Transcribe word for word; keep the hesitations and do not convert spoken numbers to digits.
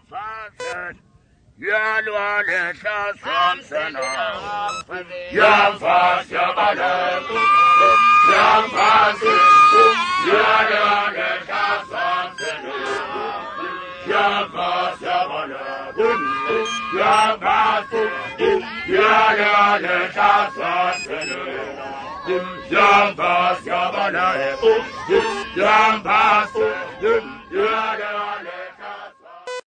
fasen. Ya loi le chanson sena. Ya fas ya bale. Ya fas. Ya loi le chanson sena. Ya fas ya bale. Ya fas. Ya loi le chanson sena. Ya fas ya bale. Ya fas.